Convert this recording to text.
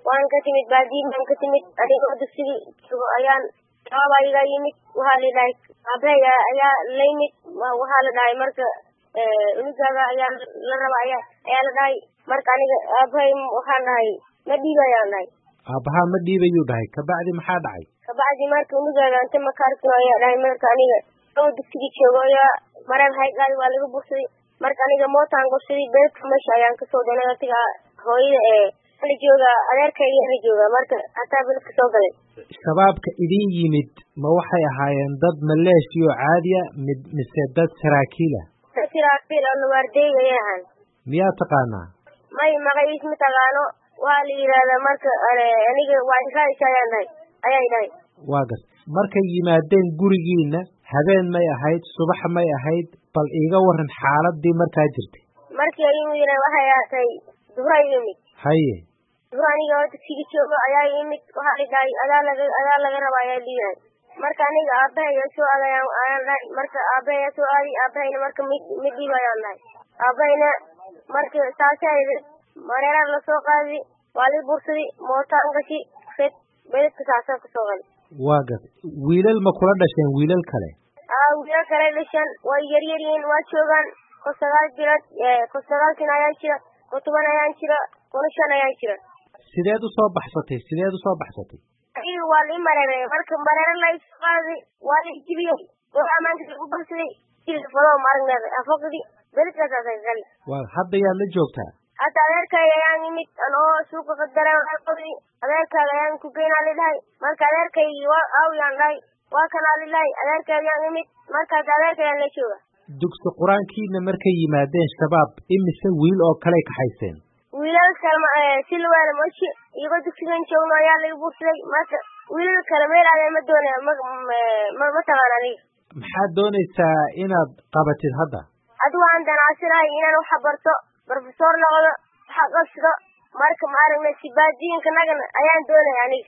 waan ka timid baadiin baan ka timid anigoo dugsigii joogo ayaan jawaab iga yimid waxaa la dhahay aabbahay ayaa la yimid waxaa la dhahay marka unugaaga ayaa la raba ayaa la dhahay marka aniga aabbahay waxaan dhahay ma dhiibayaan dhahay aabbaha ma dhiibayuu dhahay kabacdi maxaa dhacay kabacdi marka unugaaga inta makaarkino ayaa dhahay marka aniga oo dugsigii joogo ayaa mareeb haygaadi waa laga bursaday marka aniga mootaan gobsaday beedka meesha ayaan kasoo doonay atiga hooyada la jooga adeerkayga la jooga marka hataa beledka soo galay shabaabka idin yimid ma waxay ahaayeen dad maleeshiyo caadiya mise dad saraakiila dad saraakiil oo nawaardeyga ayay ahaan miyaa taqaanaa may magaciis ma taqaano waa la yidhaahdaa marka aniga waa inkaaysa ayay dhahay waa gas markay yimaadeen gurigiina habeen may ahayd subax may ahayd bal iiga waran xaaladii markaa jirtay markii ay yimid waxay ahaatay dubra yimid haye dubra aniga oo dugsiga joogo ayaa yimid waxaa la dhahay adaa laga raba ayaa dhiiyahay marka aniga aabbahay soo aadayaan ayaan dhahay marka aabbahay soo aadi aabbahayna marka ma dhiibayaan dhahay aabahayna marka saasay mareerar lasoo qaadi waa la bursaday mootaan gashi beledka saasoo kasoo gali waa gas wiilal ma kula dhasheen wiilal kale wiilal kale dhashan way yaryar yihiin waa joogaan ko 9 bilood ko 9 ayaan jira ko 10 ayaan jira ko 5 ayaan jira sideed usoo baxsatay adiga waa la mareeray marka mareerar la isoo qaadi waa la jibiyey oo amaanka lagu bursaday sida falo maaragneed afaqdi beledka saasay gali waa hadda yaad la joogtaa hadda adeerkayga ayaan yimid anoo suuqa qadaray adeerkaaga ayaan ku geynaa lidhahay marka adeerkaygii waa aawiyaan dhahay waa kanaa lidhahay adeerkayga ayaan yimid markaas adeerkayaan la jooga dugsi qur-aankiina markay yimaadeen shabaab imise wiil oo kaley kaxayseen wiilal kale silwaala moshi iyagoo dugsigan joogno ayaa laga bursaday marka wiilal kale meel aadee ma doonaya ma taqaan aniga maxaad doonaysaa inaad qabatid hadda adigu waan danaasinahay inaan waxa barto professor noqdo waxa qabsado marka maaragna si baadiinka nagana ayaan doonaya aniga